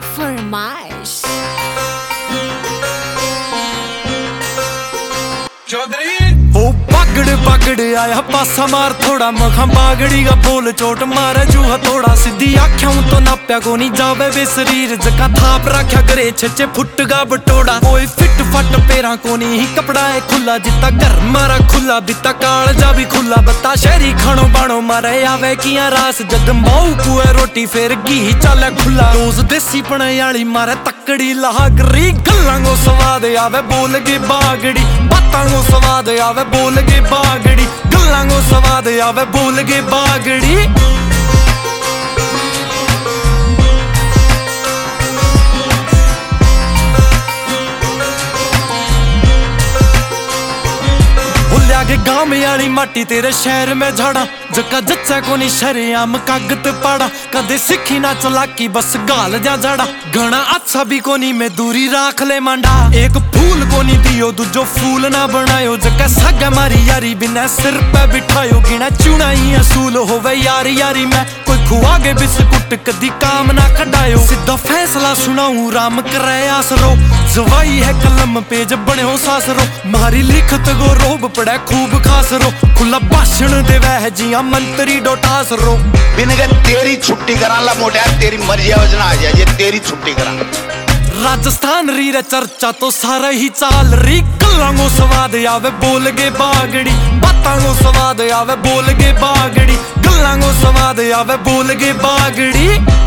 फरमाइश। पगड़ पगड़ आया पासा मार थोड़ा मखा बागड़ी का बोल चोट मारे जूहा थोड़ा सीधी आख्या तो नाप्या को नहीं जावे वे शरीर जका थाप रख्या करे छे फुट गा बटोड़ा कोई फिट फट पेरा को नहीं कपड़ा है खुला जिता घर मारा खुला बिता काल जा भी खुला बता शहरी खानो बाणो मारे आवे किया रास जद माऊ पुए रोटी फिर घी चले खुला रोज देसी पनाई मारे तकड़ी लागरी गल्लां स्वाद आवे बोल के बागड़ी बातां स्वाद आवे बोल के बागड़ी गल्लां स्वाद आवे बोल के बागड़ी। के गाँव में आली माटी तेरे शहर में झाड़ा जका जच्चा को नहीं शरेआम कागत पाड़ा कदे सिखी ना चलाकी बस गाल जा जाड़ा घना अच्छा भी कोनी में दूरी राख ले मांडा एक फूल को नहीं दियो दूजो फूल ना बनायो जका सगा मारी यारी बिना सिर पे बिठायो गिना चुना ही असूल होवे यारी यारी में कोई खुआ के बिस्कुट कदी काम ना कटायो सीधा फैसला सुनाऊं राम करे आसरो जवाई है कलम पेज बने हो सासरो मारी लिखत गो रोब पड़े खूब खास रो खुला भाषण दे वह जिया मंत्री डोटास रो बिन के तेरी छुट्टी करा ला मोटा तेरी मर्जी योजना आ जाए तेरी छुट्टी करा। राजस्थान री रे चर्चा तो सारा ही चाल री गल्लां स्वाद आवे बोल के बागड़ी बातां स्वाद आवे बोल के बागड़ी गल्लां स्वाद आवे बोल के बागड़ी।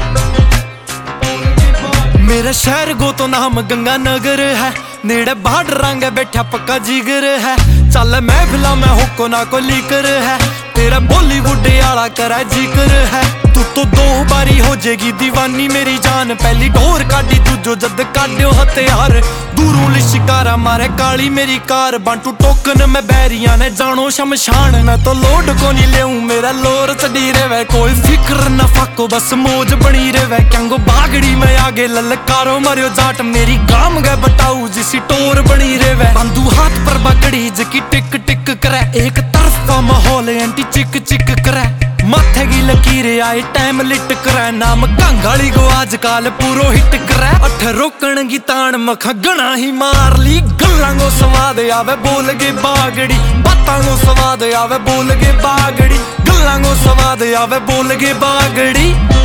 मेरे शहर को तो नाम गंगानगर है नेड़े बाढ़ रंग बैठा पक्का जिगर है चल महफिला में होको ना को लीकर है तेरा बॉलीवुड आला करा जिक्र है तू तो दो बारी हो जाएगी दीवानी मेरी जान पहली डोर काटी दूजो जद काट्यो हथियार दूरों ले शिकारा मारे काली मेरी कार बांटू टोकन में बैरिया ने जानो शमशान मैं तो लोड को नहीं लेऊं मेरा लोर चढ़ी रेवे कोई फिक्र न फाको बस मौज बनी रेवे क्यांगो बागड़ी में आगे ललकारो मरियो जाट मेरी गाम गए बताऊ जिसी टोर बनी रेवे बंधु हाथ पर बकड़ी जकी टिक टिक करे एक तरफा माहौल एंटी चिक चिक करे माथे की लकीर आए टाइम लिट करे नाम कंगाली को आजकल पूरो हिट करे अठ रोकन की तान मखा गणा ही मार ली गल्लां स्वाद आवे बोल के बागड़ी बातां स्वाद आवे बोल के बागड़ी गल्लां स्वाद आवे बोल के बागड़ी।